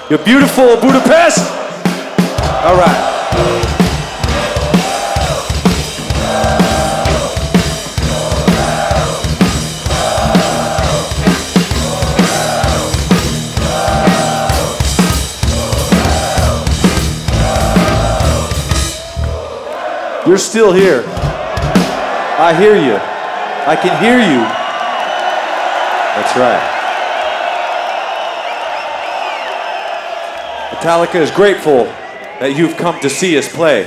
You're beautiful, Budapest! All right. You're still here. I hear you. I can hear you. That's right. Metallica is grateful that you've come to see us play.